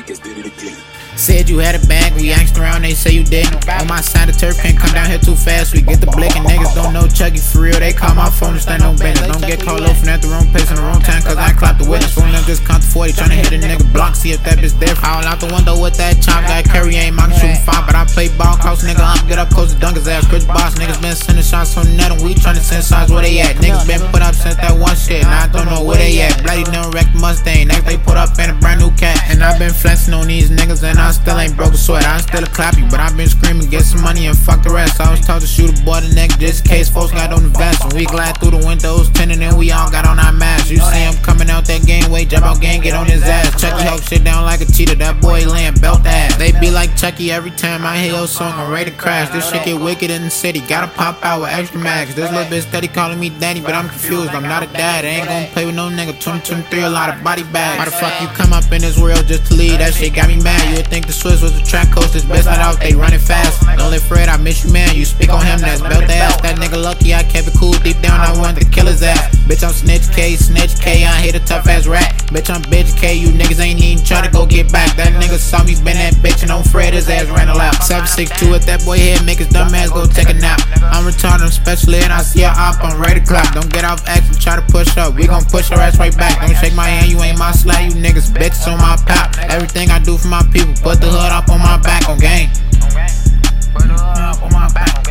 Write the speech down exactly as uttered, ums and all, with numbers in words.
Records did it again. Said you had a bag, we asked around, they say you didn't. On my side of turf, can't come down here too fast. We get the blick and niggas don't know Chucky for real. They call my phone and stand on business. Don't get called off at the wrong place in the wrong time, cause I clapped the witness. Phone them just count to forty, tryna hit a nigga block, see if that bitch different. All out the window with that chop, got carry aim, I can shoot five, but I play ball, cross nigga up, get up close to dunk his ass. Chris Boss, niggas been sending shots on net and we tryna send shots where they at. Niggas been put up since that one shit, now I don't know where they at. Bloody done wrecked Mustang, next they put up in a brand new cat. And I been flexing on these niggas and I still ain't broke a sweat. I'm still a clappy, but I been screaming, get some money and fuck the rest. I was told to shoot a boy the neck just in case folks got on the vest. When we glide through the windows tinted and we all got on our masks. You see him coming out that game way, jump out gang, get on his ass. Chucky Hulk shit down like a cheetah, that boy laying belt ass. They be like Chucky every time I hear your song, I'm ready to crash. This shit get wicked in the city, gotta pop out with extra max. This little bitch steady calling me daddy, but I'm confused, I'm not a dad. I ain't gon' play with no nigga, twenty twenty-three, a lot of body bags. Why the fuck you come up in this world just to lead? That shit got me mad. You would think the Swiss was a track coast, this best not out, they running fast. Don't let Fred, I miss you man, you speak on him, that's belt ass. That nigga lucky, I kept it cool, deep down I wanted to kill his ass. Bitch, I'm Snitch K, Snitch K, I hate a tough ass rat. Bitch, I'm Bitch K, you niggas ain't even try to go get back. That nigga saw me been that bitch and on Fred, his ass ran a lap. seven six two at that boy head, make his dumb ass go take a nap. I'm retarded, I'm special ed, I see a op, I'm ready to clap. Don't get off action, try to push up, we gon' push your ass right back. Don't shake my hand, you ain't my slap, you niggas bitches on my pop. Everything I do for my people, put the hood up on my back on game. Put the hood up on my back on game.